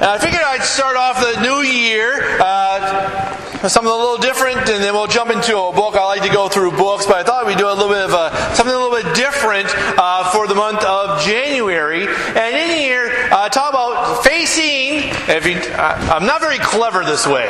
And I figured I'd start off the new year with something a little different, and then we'll jump into a book. I like to go through books, but I thought we'd do a little bit of something a little bit different for the month of January. And in here, talk about facing. I'm not very clever this way.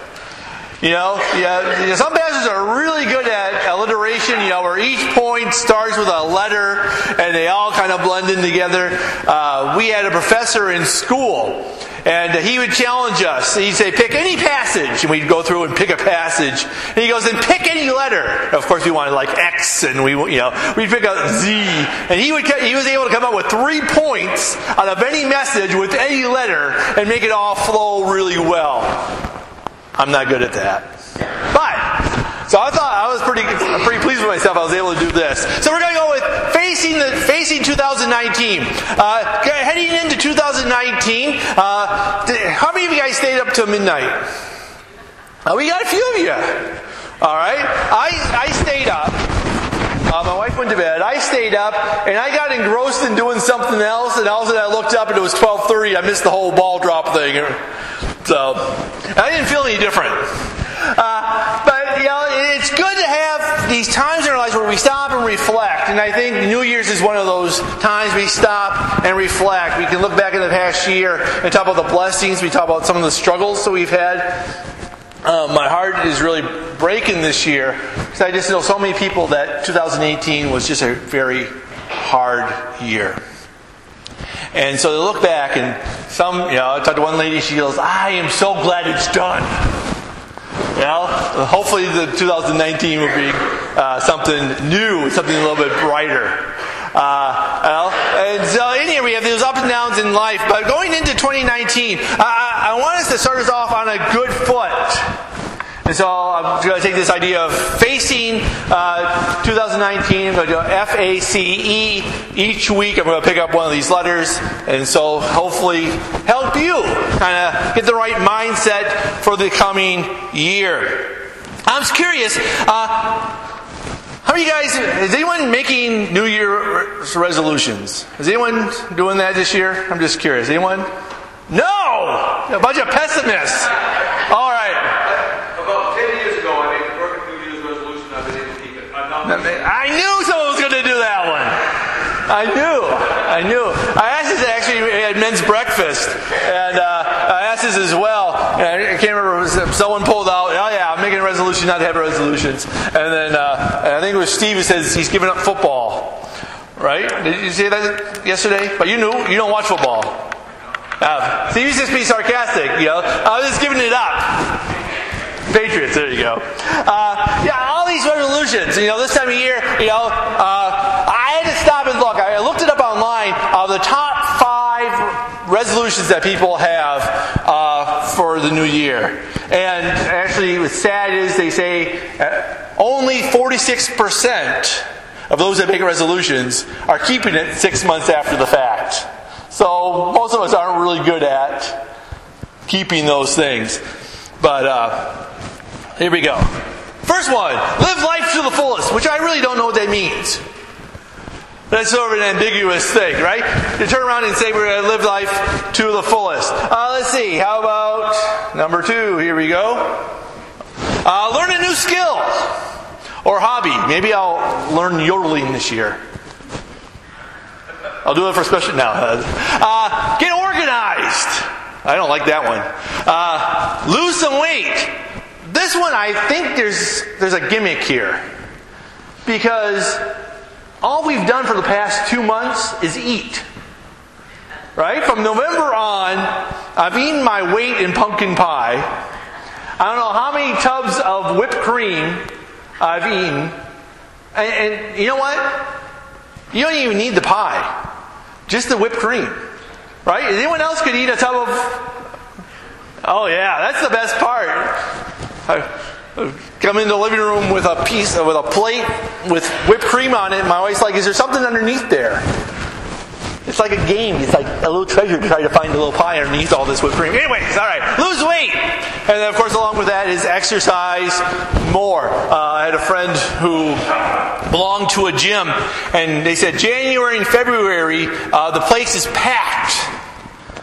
Some pastors are really good at alliteration, where each point starts with a letter and they all kind of blend in together. We had a professor in school, and he would challenge us. He'd say, pick any passage, and we'd go through and pick a passage. And he goes, and pick any letter. Of course, we wanted like X, and we'd pick a Z. And he was able to come up with 3 points out of any message with any letter and make it all flow really well. I'm not good at that. So I thought I was pretty pleased with myself. I was able to do this. So we're going to go with facing 2019. Heading into 2019, how many of you guys stayed up till midnight? We got a few of you. All right. I stayed up. My wife went to bed. I stayed up, and I got engrossed in doing something else. And all of a sudden, I looked up, and it was 12:30. I missed the whole ball drop thing. So I didn't feel any different. But it's good to have these times in our lives where we stop and reflect. And I think New Year's is one of those times we stop and reflect. We can look back in the past year and talk about the blessings. We talk about some of the struggles that we've had. My heart is really breaking this year because I just know so many people that 2018 was just a very hard year. And so they look back, and I talked to one lady, she goes, I am so glad it's done. Hopefully the 2019 will be something new, something a little bit brighter. And so in here we have those ups and downs in life. But going into 2019, I want us to start us off on a good foot. And so I'm going to take this idea of facing 2019. I'm going to do FACE. Each week I'm going to pick up one of these letters. And so hopefully help you kind of get the right mindset for the coming year. I was curious, how many of you guys, is anyone making New Year's resolutions? Is anyone doing that this year? I'm just curious. Anyone? No! A bunch of pessimists. All right. About 10 years ago, I made the perfect New Year's resolution. I've been able to keep it. I knew someone was going to do that one. I knew. I asked this actually at men's breakfast, and I asked this as well. And I can't remember, if someone pulled out, I'm making a resolution not to have resolutions. And then I think it was Steve who says he's giving up football. Right? Did you say that yesterday? But you knew. You don't watch football. Steve used to be sarcastic, I was just giving it up. Patriots, there you go. All these resolutions. This time of year, I had to stop and look. I looked it up online of the top 5 resolutions that people have for the new year. And actually, what's sad is they say only 46% of those that make resolutions are keeping it 6 months after the fact. So most of us aren't really good at keeping those things. But here we go. First one, live life to the fullest, which I really don't know what that means. That's sort of an ambiguous thing, right? You turn around and say we're going to live life to the fullest. Let's see, how about number 2? Here we go. Learn a new skill or hobby. Maybe I'll learn yodeling this year. I'll do it for special. No. Get organized. I don't like that one. Lose some weight. This one, I think there's a gimmick here. Because all we've done for the past 2 months is eat. Right? From November on, I've eaten my weight in pumpkin pie. I don't know how many tubs of whipped cream I've eaten. And you know what? You don't even need the pie. Just the whipped cream. Right? Anyone else could eat a tub of... Oh yeah, that's the best part. I come in the living room with a plate with whipped cream on it. My wife's like, is there something underneath there? It's like a game. It's like a little treasure to try to find a little pie underneath all this whipped cream. Anyways, alright, lose weight! And then of course along with that is exercise more. I had a friend who belonged to a gym, and they said January and February, the place is packed.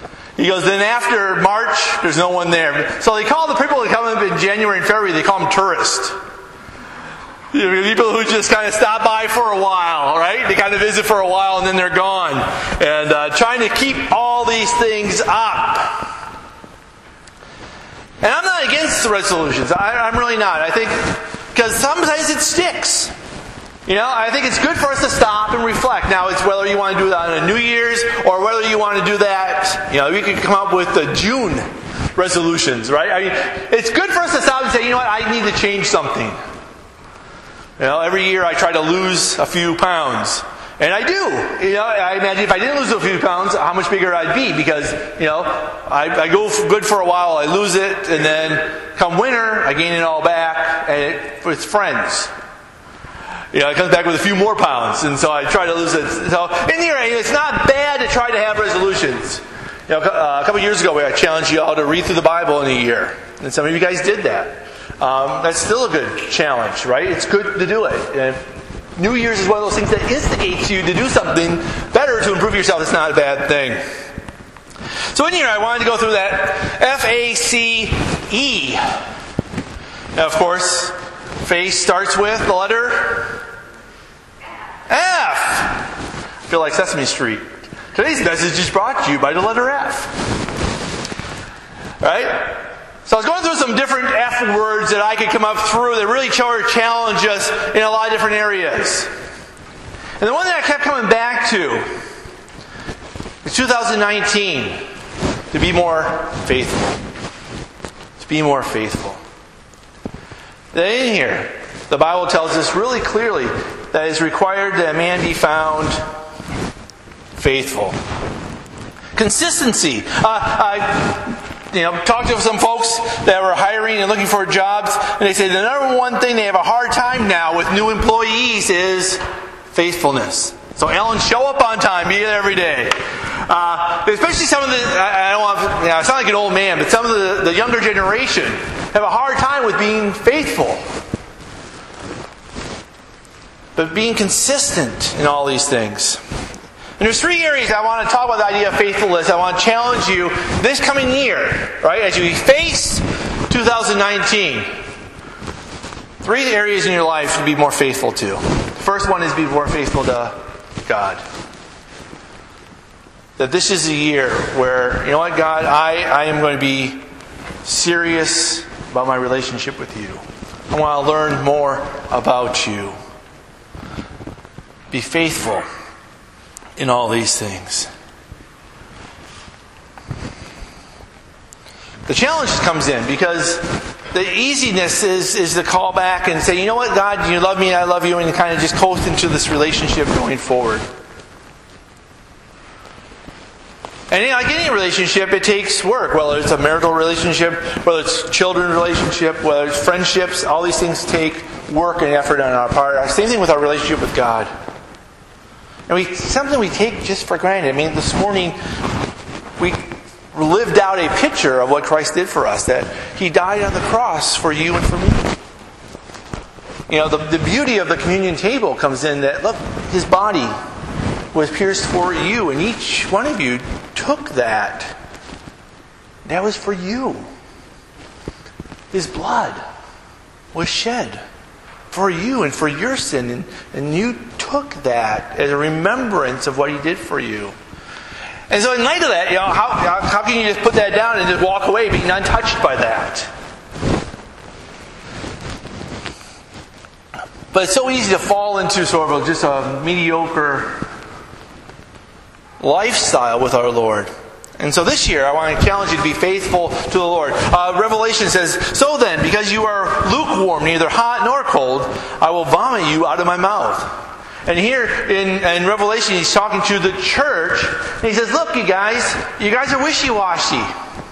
He goes, then after March, there's no one there. So they call the people that come up in January and February, they call them tourists. People who just kind of stop by for a while, right? They kind of visit for a while and then they're gone. And trying to keep all these things up. And I'm not against the resolutions. I'm really not. I think, because sometimes it sticks. I think it's good for us to stop and reflect. Now, it's whether you want to do that on a New Year's or whether you want to do that, we can come up with the June resolutions, right? I mean, it's good for us to stop and say, I need to change something. Every year I try to lose a few pounds. And I do. I imagine if I didn't lose a few pounds, how much bigger I'd be. Because, I go good for a while, I lose it, and then come winter, I gain it all back, and it's friends. It comes back with a few more pounds, and so I try to lose it. So, in the end, it's not bad to try to have resolutions. A couple years ago, I challenged you all to read through the Bible in a year. And some of you guys did that. That's still a good challenge, right? It's good to do it. And New Year's is one of those things that instigates you to do something better to improve yourself. It's not a bad thing. So in here, I wanted to go through that F-A-C-E. Now, of course, faith starts with the letter F. I feel like Sesame Street. Today's message is brought to you by the letter F. Right? So I was going through some different F words that I could come up through that really challenge us in a lot of different areas. And the one that I kept coming back to is 2019. To be more faithful. To be more faithful. In here, the Bible tells us really clearly that it is required that a man be found faithful. Consistency. Talked to some folks that were hiring and looking for jobs, and they say the number one thing they have a hard time now with new employees is faithfulness. So, Ellen, show up on time, be there every day. Especially some of the, I don't want to, I sound like an old man, but some of the younger generation have a hard time with being faithful. But being consistent in all these things. And there's three areas I want to talk about the idea of faithfulness. I want to challenge you this coming year, right, as you face 2019. Three areas in your life to be more faithful to. The first one is be more faithful to God. That this is a year where, God, I am going to be serious about my relationship with you. I want to learn more about you. Be faithful in all these things. The challenge comes in because the easiness is to call back and say, God, you love me, I love you, and kind of just coast into this relationship going forward. And like any relationship, it takes work. Whether it's a marital relationship, whether it's children's relationship, whether it's friendships, all these things take work and effort on our part. Same thing with our relationship with God. And something we take just for granted. This morning we lived out a picture of what Christ did for us. That He died on the cross for you and for me. The beauty of the communion table comes in that, look, His body was pierced for you, and each one of you took that. That was for you. His blood was shed for you and for your sin, and you took that as a remembrance of what He did for you. And so in light of that, how can you just put that down and just walk away being untouched by that? But it's so easy to fall into sort of just a mediocre lifestyle with our Lord. And so this year, I want to challenge you to be faithful to the Lord. Revelation says, "So then, because you are lukewarm, neither hot nor cold, I will vomit you out of my mouth." And here in Revelation, He's talking to the church, and He says, "Look, you guys are wishy-washy.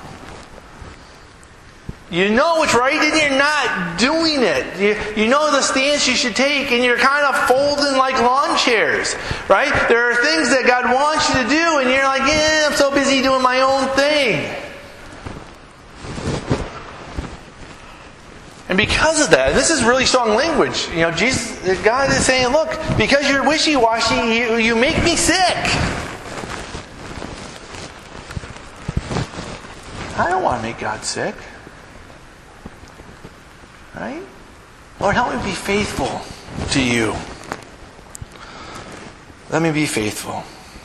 You know what's right, and you're not doing it. You know the stance you should take, and you're kind of folding like lawn chairs, right? There are things that God wants you to do, and you're like, I'm so busy doing my own thing." And because of that, and this is really strong language, God is saying, look, because you're wishy-washy, you make me sick. I don't want to make God sick. Right? Lord, help me be faithful to you. Let me be faithful.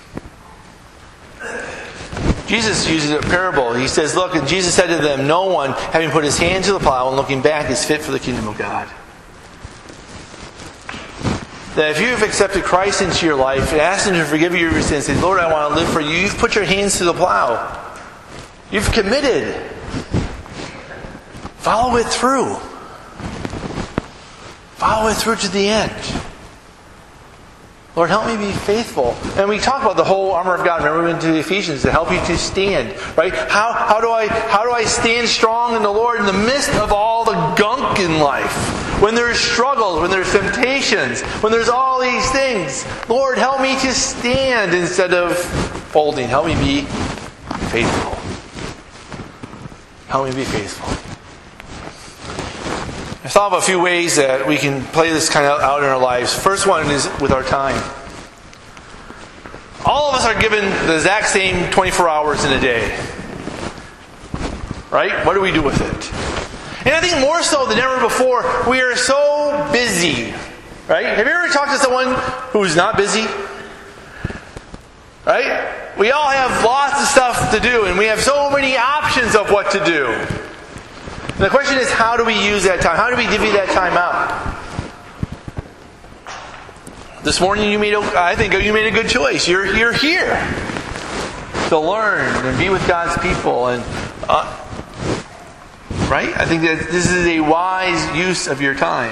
Jesus uses a parable. He says, look, and Jesus said to them, no one, having put his hand to the plow and looking back, is fit for the kingdom of God. That if you have accepted Christ into your life and asked Him to forgive you your sins, say, Lord, I want to live for you, you've put your hands to the plow. You've committed. Follow it through. Follow it through to the end. Lord, help me be faithful. And we talk about the whole armor of God. Remember we went to Ephesians to help you to stand. Right? How do I stand strong in the Lord in the midst of all the gunk in life? When there's struggles, when there's temptations, when there's all these things. Lord, help me to stand instead of folding. Help me be faithful. Help me be faithful. I thought of a few ways that we can play this kind of out in our lives. First one is with our time. All of us are given the exact same 24 hours in a day. Right? What do we do with it? And I think more so than ever before, we are so busy. Right? Have you ever talked to someone who's not busy? Right? We all have lots of stuff to do, and we have so many options of what to do. And the question is, how do we use that time? How do we divvy that time out? This morning, I think you made a good choice. You're here to learn and be with God's people, and right? I think that this is a wise use of your time.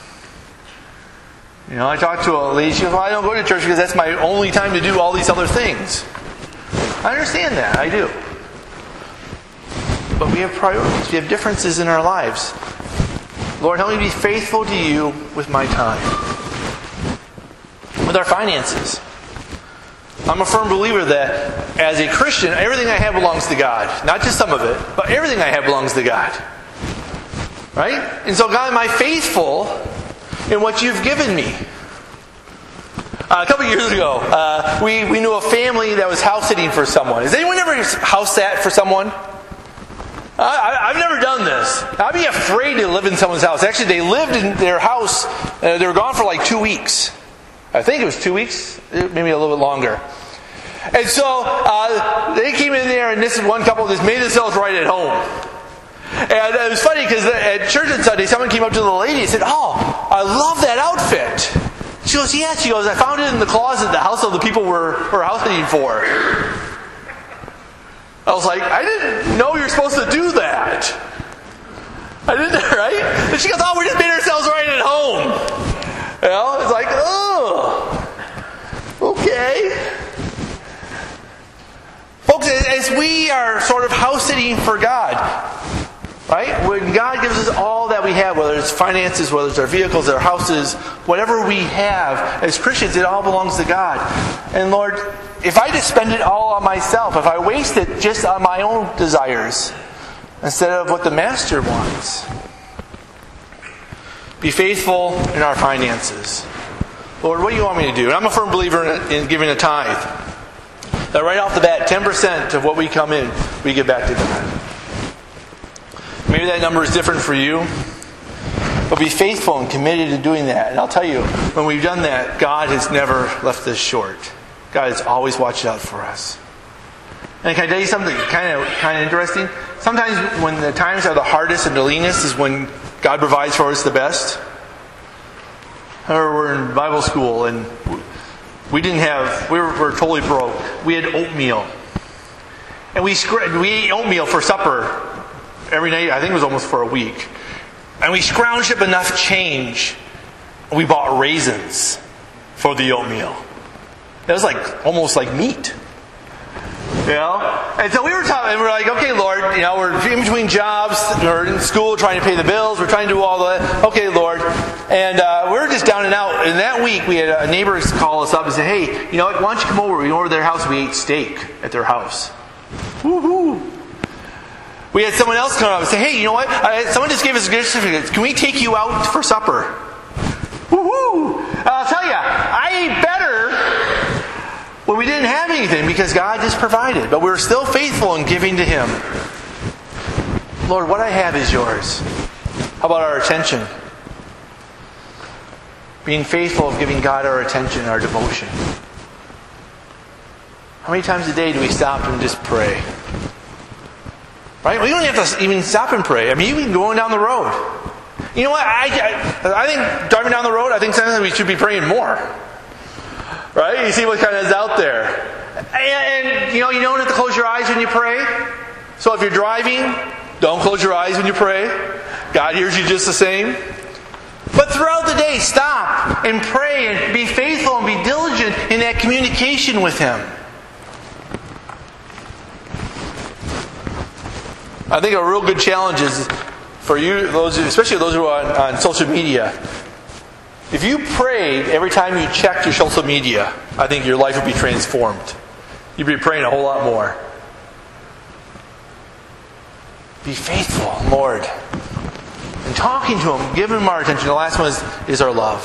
You know, I talked to a lady. She goes, "Well, I don't go to church because that's my only time to do all these other things." I understand that. I do. But we have priorities. We have differences in our lives. Lord, help me be faithful to you with my time. With our finances. I'm a firm believer that as a Christian, everything I have belongs to God. Not just some of it, but everything I have belongs to God. Right? And so, God, am I faithful in what you've given me? A couple years ago, we knew a family that was house sitting for someone. Has anyone ever house sat for someone? I've never done this. I'd be afraid to live in someone's house. Actually, they lived in their house. They were gone for like 2 weeks. I think it was 2 weeks, maybe a little bit longer. And so they came in there, and this one couple just made themselves right at home. And it was funny because at church on Sunday, someone came up to the lady and said, "Oh, I love that outfit." She goes, "Yeah." She goes, "I found it in the closet, the house of the people we're house sitting for." I was like, I didn't know you're supposed to do that. I didn't, right? And she goes, "Oh, we just made ourselves right at home." You know, it's like, oh, okay. Folks, as we are sort of house sitting for God, right? When God gives us all that we have, whether it's finances, whether it's our vehicles, our houses, whatever we have, as Christians, it all belongs to God. And Lord, if I just spend it all on myself, if I waste it just on my own desires, instead of what the Master wants, be faithful in our finances. Lord, what do you want me to do? And I'm a firm believer in giving a tithe. That right off the bat, 10% of what we come in, we give back to God. Maybe that number is different for you. But be faithful and committed to doing that. And I'll tell you, when we've done that, God has never left us short. God has always watched out for us. And can I tell you something kind of interesting? Sometimes when the times are the hardest and the leanest is when God provides for us the best. We're in Bible school and we were totally broke. We had oatmeal. And we ate oatmeal for supper every night. I think it was almost for a week. And we scrounged up enough change. We bought raisins for the oatmeal. It was like almost like meat. You know? And so we were talking, and we're like, okay, Lord, you know, we're in between jobs, we're in school trying to pay the bills, we're trying to do all that. Okay, Lord. And we're just down and out. And that week we had a neighbor call us up and say, "Hey, you know what, why don't you come over?" We went over to their house, we ate steak at their house. Woohoo! We had someone else come up and say, "Hey, you know what? Someone just gave us a gift certificate. Can we take you out for supper?" Woohoo! I'll tell you, I ate better when we didn't have anything because God just provided. But we were still faithful in giving to Him. Lord, what I have is yours. How about our attention? Being faithful of giving God our attention, our devotion. How many times a day do we stop and just pray? Right? We don't have to even stop and pray. I mean, even going down the road. You know what? I think driving down the road, I think sometimes we should be praying more. Right? You see what kind of is out there. And you don't have to close your eyes when you pray. So if you're driving, don't close your eyes when you pray. God hears you just the same. But throughout the day, stop and pray and be faithful and be diligent in that communication with Him. I think a real good challenge is for you, especially those who are on social media. If you prayed every time you checked your social media, I think your life would be transformed. You'd be praying a whole lot more. Be faithful, Lord. And talking to Him, giving Him our attention. The last one is our love.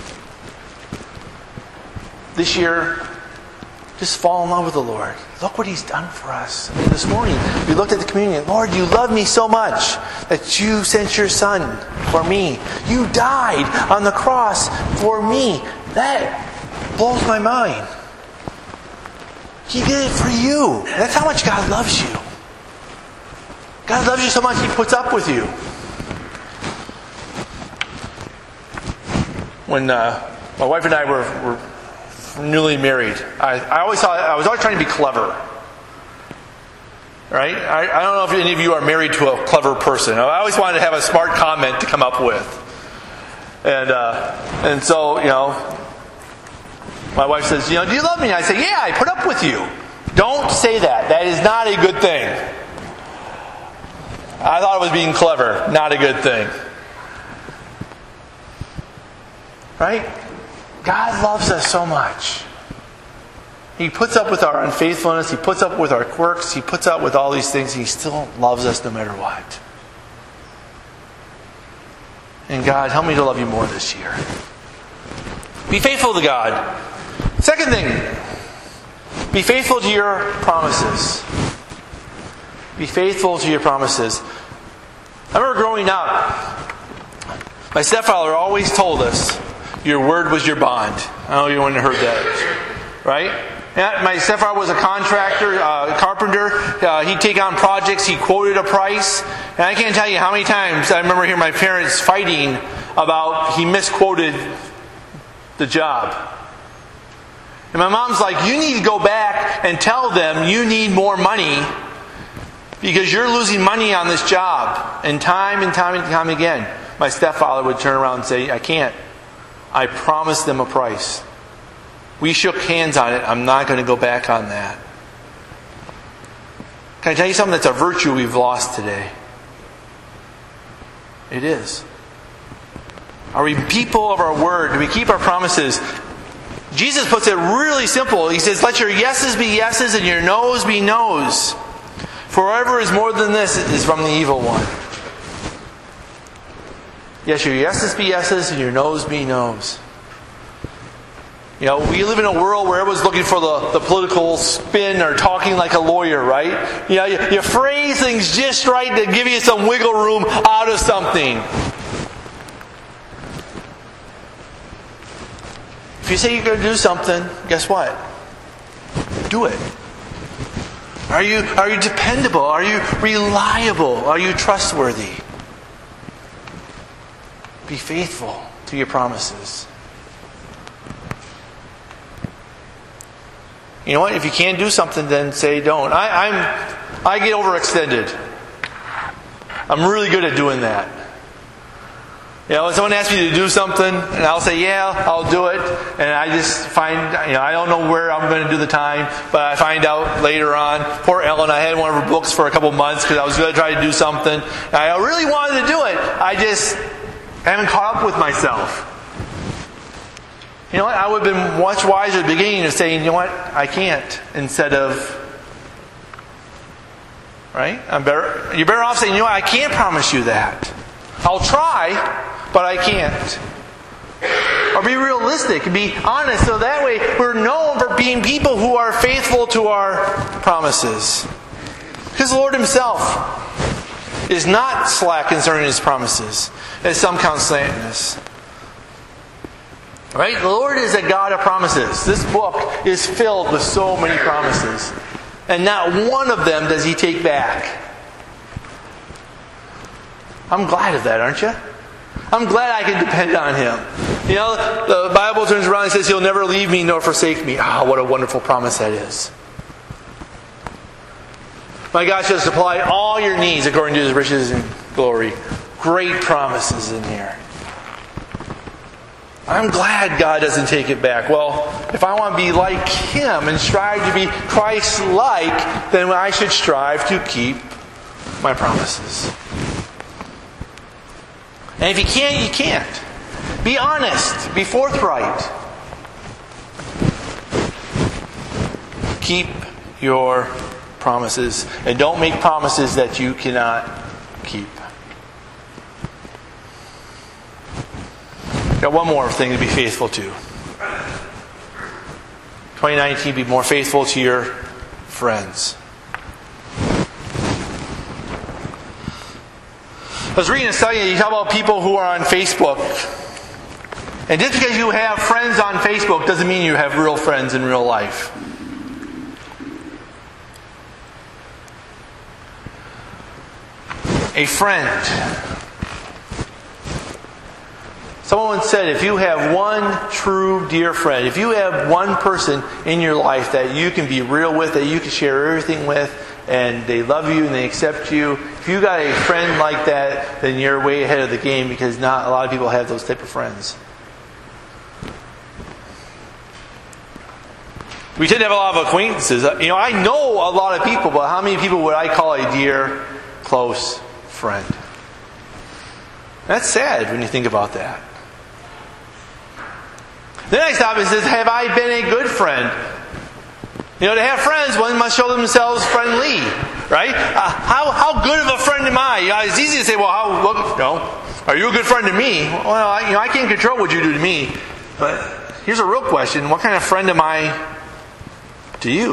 This year, just fall in love with the Lord. Look what He's done for us. And this morning, we looked at the communion. Lord, you love me so much that you sent your Son for me. You died on the cross for me. That blows my mind. He did it for you. That's how much God loves you. God loves you so much, He puts up with you. When my wife and I were newly married, I was always trying to be clever. Right? I don't know if any of you are married to a clever person. I always wanted to have a smart comment to come up with. And so, my wife says, do you love me? I say, yeah, I put up with you. Don't say that. That is not a good thing. I thought it was being clever. Not a good thing. Right? God loves us so much. He puts up with our unfaithfulness. He puts up with our quirks. He puts up with all these things. He still loves us no matter what. And God, help me to love you more this year. Be faithful to God. Second thing, be faithful to your promises. Be faithful to your promises. I remember growing up, my stepfather always told us, your word was your bond. I know you wouldn't have heard that. Right? Yeah, my stepfather was a contractor, carpenter. He'd take on projects. He quoted a price. And I can't tell you how many times I remember hearing my parents fighting about he misquoted the job. And my mom's like, you need to go back and tell them you need more money because you're losing money on this job. And time again, my stepfather would turn around and say, I can't. I promised them a price. We shook hands on it. I'm not going to go back on that. Can I tell you something that's a virtue we've lost today? It is. Are we people of our word? Do we keep our promises? Jesus puts it really simple. He says, let your yeses be yeses and your noes be noes. For whatever is more than this is from the evil one. Yes, your yeses be yeses and your noes be noes. We live in a world where everyone's looking for the political spin or talking like a lawyer, right? You phrase things just right to give you some wiggle room out of something. If you say you're going to do something, guess what? Do it. Are you dependable? Are you reliable? Are you trustworthy? Be faithful to your promises. You know what? If you can't do something, then say don't. I get overextended. I'm really good at doing that. When someone asks me to do something, and I'll say, yeah, I'll do it. And I just find, I don't know where I'm going to do the time, but I find out later on. Poor Ellen, I had one of her books for a couple months because I was going to try to do something. And I really wanted to do it. I just haven't caught up with myself. You know what? I would have been much wiser at the beginning of saying, you know what? I can't. Instead of, right? You're better off saying, you know what? I can't promise you that. I'll try, but I can't. Or be realistic and be honest so that way we're known for being people who are faithful to our promises. Because the Lord Himself, is not slack concerning His promises, as some count slackness. Right? The Lord is a God of promises. This book is filled with so many promises. And not one of them does He take back. I'm glad of that, aren't you? I'm glad I can depend on Him. You know, the Bible turns around and says He'll never leave me nor forsake me. What a wonderful promise that is. My God shall supply all your needs according to His riches and glory. Great promises in here. I'm glad God doesn't take it back. Well, if I want to be like Him and strive to be Christ-like, then I should strive to keep my promises. And if you can't, you can't. Be honest. Be forthright. Keep your promises. And don't make promises that you cannot keep. Got one more thing to be faithful to. 2019, be more faithful to your friends. I was reading a study, you talk about people who are on Facebook. And just because you have friends on Facebook doesn't mean you have real friends in real life. A friend. Someone once said, if you have one true dear friend, if you have one person in your life that you can be real with, that you can share everything with, and they love you and they accept you, if you got a friend like that, then you're way ahead of the game, because not a lot of people have those type of friends. We tend to have a lot of acquaintances. You know, I know a lot of people, but how many people would I call a dear, close friend? That's sad when you think about that. The next topic says, have I been a good friend? You know, to have friends, one must show themselves friendly, right? How good of a friend am I? You know, it's easy to say, well, are you a good friend to me? Well, I can't control what you do to me. But here's a real question. What kind of friend am I to you?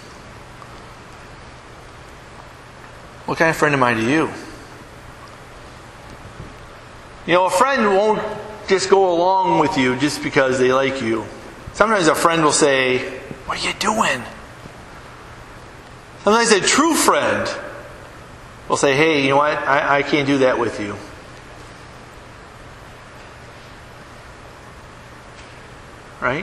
What kind of friend am I to you? You know, a friend won't just go along with you just because they like you. Sometimes a friend will say, what are you doing? Sometimes a true friend will say, hey, you know what? I can't do that with you. Right?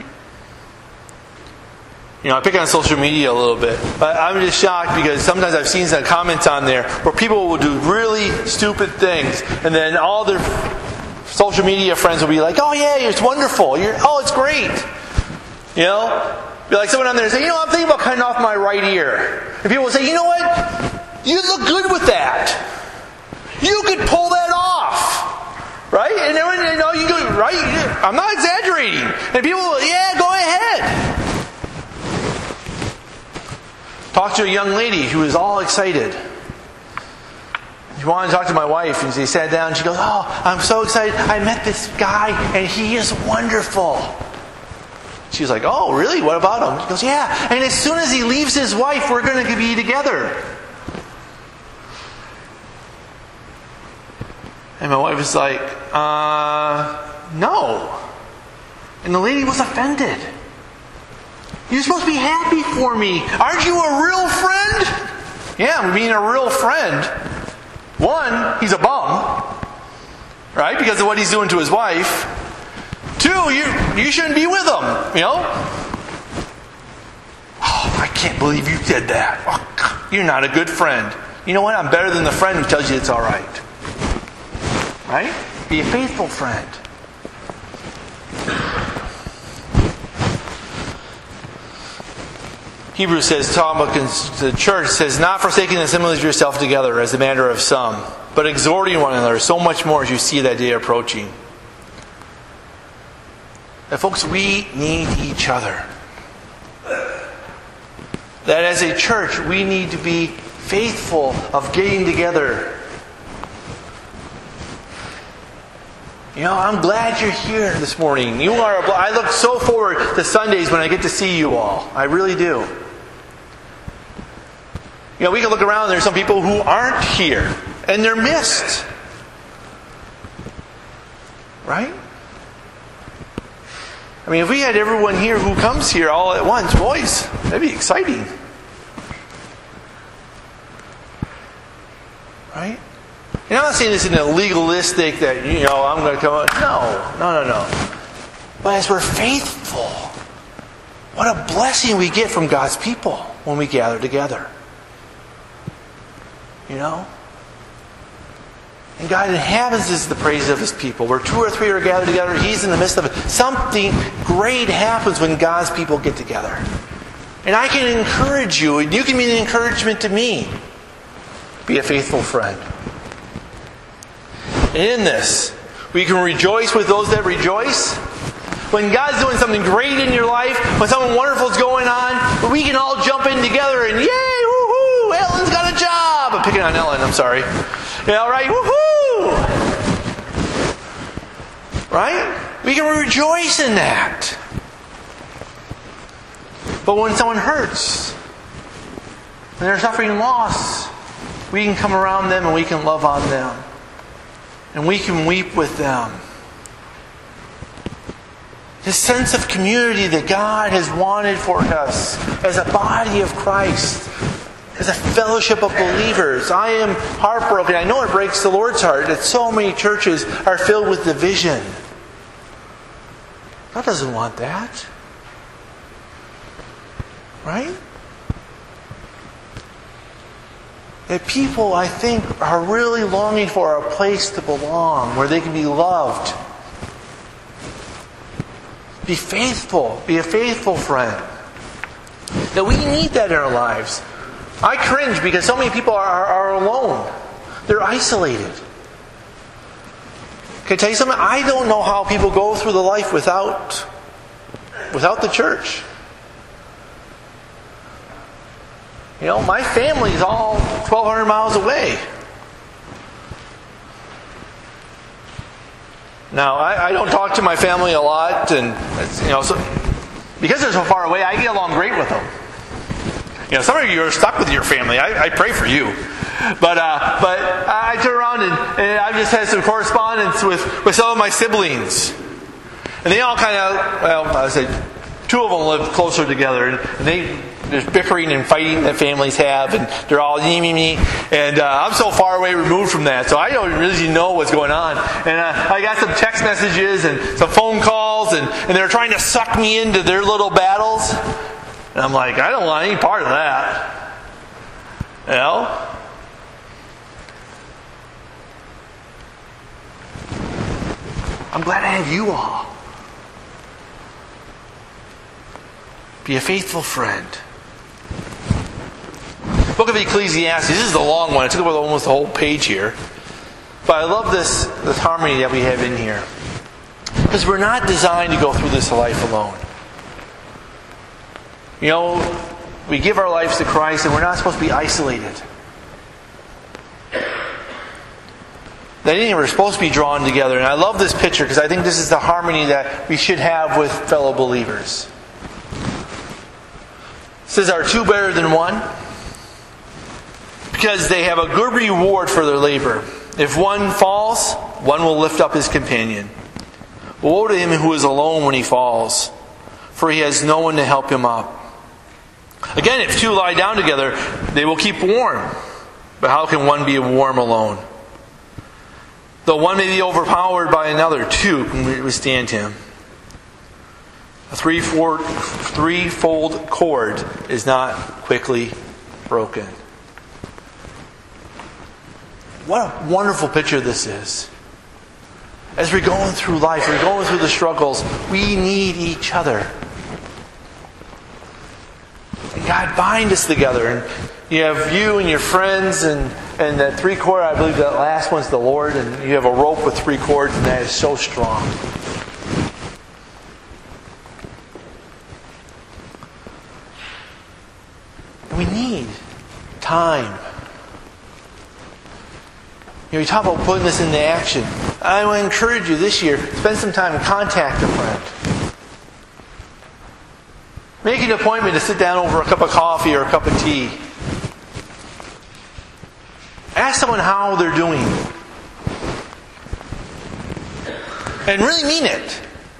You know, I pick on social media a little bit, but I'm just shocked because sometimes I've seen some comments on there where people will do really stupid things, and then all their social media friends will be like, oh yeah, it's wonderful. It's great. You know? Be like someone on there and say, you know, I'm thinking about cutting off my right ear. And people will say, you know what? You look good with that. You could pull that off. Right? And then, you know, you go, right? I'm not exaggerating. And people will, yeah, go ahead. Talked to a young lady who was all excited. She wanted to talk to my wife, and she sat down and she goes, oh, I'm so excited. I met this guy and he is wonderful. She was like, oh, really? What about him? He goes, yeah. And as soon as he leaves his wife, we're going to be together. And my wife was like, no. And the lady was offended. You're supposed to be happy for me. Aren't you a real friend? Yeah, I'm being a real friend. One, he's a bum, right? Because of what he's doing to his wife. Two, you shouldn't be with him, you know? Oh, I can't believe you did that. Oh, you're not a good friend. You know what? I'm better than the friend who tells you it's all right. Right? Be a faithful friend. Hebrews says, talking about the church, says, not forsaking the assemblies of yourself together as the manner of some, but exhorting one another so much more as you see that day approaching. And folks, we need each other. That as a church, we need to be faithful of getting together. You know, I'm glad you're here this morning. I look so forward to Sundays when I get to see you all. I really do. You know, we can look around and there's some people who aren't here. and they're missed. Right? I mean, if we had everyone here who comes here all at once, boys, that'd be exciting. Right? And I'm not saying this in a legalistic that, I'm going to come out. No. But as we're faithful, what a blessing we get from God's people when we gather together. And God inhabits the praise of His people. Where 2 or 3 are gathered together, He's in the midst of it. Something great happens when God's people get together. And I can encourage you, and you can be an encouragement to me. Be a faithful friend. And in this, we can rejoice with those that rejoice. When God's doing something great in your life, when something wonderful is going on, we can all jump in together and yay, woohoo, Ellen's got a job. I'm picking on Ellen, I'm sorry. Right? Woohoo! Right? We can rejoice in that. But when someone hurts, when they're suffering loss, we can come around them and we can love on them. And we can weep with them. This sense of community that God has wanted for us as a body of Christ, as a fellowship of believers. I am heartbroken. I know it breaks the Lord's heart that so many churches are filled with division. God doesn't want that. Right? That people, I think, are really longing for a place to belong, where they can be loved. Be faithful. Be a faithful friend. That we need that in our lives. I cringe because so many people are alone. They're isolated. Can I tell you something? I don't know how people go through the life without the church. My family is all 1,200 miles away. Now, I don't talk to my family a lot, and so because they're so far away, I get along great with them. Some of you are stuck with your family. I pray for you, but I turn around and I've just had some correspondence with some of my siblings, and they all kind of I said 2 of them live closer together, and there's bickering and fighting that families have, and they're all me, and I'm so far away removed from that, so I don't really know what's going on. And I got some text messages and some phone calls, and they're trying to suck me into their little battles, and I'm like, I don't want any part of that. I'm glad I have you all. Be a faithful friend. Book of Ecclesiastes. This is the long one. I took up almost the whole page here. But I love this harmony that we have in here. Because we're not designed to go through this life alone. We give our lives to Christ and we're not supposed to be isolated. We're supposed to be drawn together. And I love this picture because I think this is the harmony that we should have with fellow believers. It says, are 2 better than 1? Because they have a good reward for their labor. If one falls, one will lift up his companion. Woe to him who is alone when he falls, for he has no one to help him up. Again, if 2 lie down together, they will keep warm. But how can one be warm alone? Though one may be overpowered by another, 2 can withstand him. A threefold cord is not quickly broken. What a wonderful picture this is. As we're going through life, we're going through the struggles, we need each other. And God bind us together. And you have you and your friends and that 3 cord, I believe that last one's the Lord, and you have a rope with 3 cords, and that is so strong. We need time. We talk about putting this into action. I want to encourage you this year, spend some time and contact a friend. Make an appointment to sit down over a cup of coffee or a cup of tea. Ask someone how they're doing. And really mean it.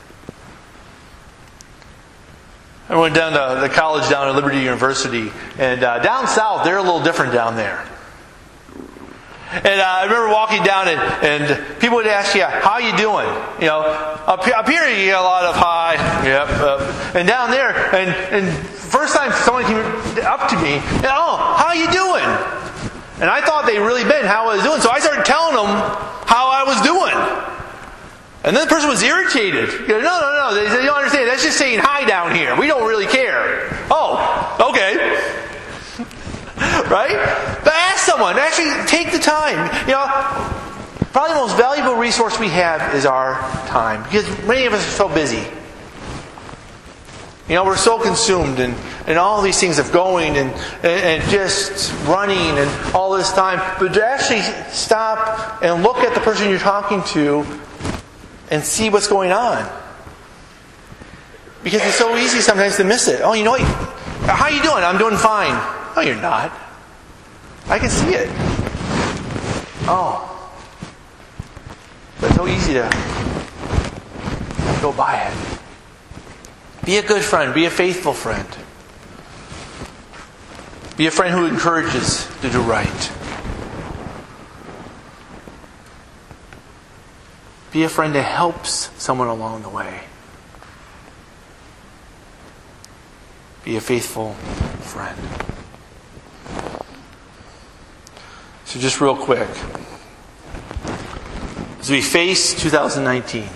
I went down to the college down at Liberty University, and down south, they're a little different down there. And I remember walking down, and people would ask you, how you doing? You know, up here you get a lot of hi, yep, and down there, and first time someone came up to me, and, oh, how you doing? And I thought they really meant how I was doing, so I started telling them how I was doing. And then the person was irritated. He goes, no. They said, you don't understand. That's just saying hi down here. We don't really care. Oh, okay. Right? But ask someone. Actually, take the time. You know, probably the most valuable resource we have is our time. Because many of us are so busy. You know, we're so consumed and all these things of going and just running and all this time. But to actually stop and look at the person you're talking to and see what's going on. Because it's so easy sometimes to miss it. Oh, you know what? How are you doing? I'm doing fine. No, you're not. I can see it. Oh. But it's so easy to go by it. Be a good friend. Be a faithful friend. Be a friend who encourages to do right. Be a friend that helps someone along the way. Be a faithful friend. So just real quick, as we face 2019,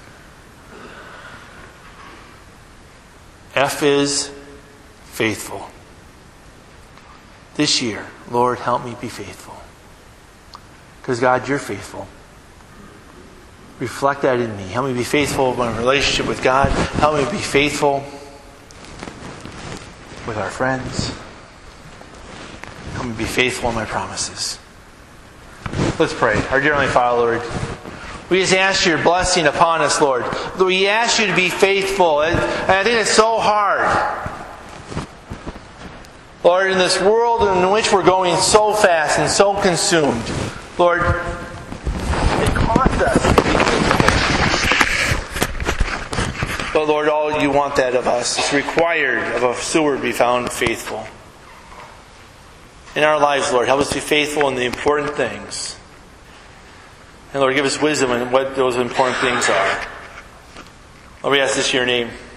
F is faithful. This year, Lord, help me be faithful. Because God, you're faithful. Reflect that in me. Help me be faithful in my relationship with God. Help me be faithful with our friends. Help me be faithful in my promises. Let's pray. Our dear Heavenly Father, Lord, we just ask your blessing upon us, Lord. We ask you to be faithful. And I think it's so hard. Lord, in this world in which we're going so fast and so consumed, Lord, it costs us to be faithful. But Lord, all you want that of us. It's required of a steward to be found faithful. In our lives, Lord, help us be faithful in the important things. And Lord, give us wisdom in what those important things are. Lord, we ask this in your name.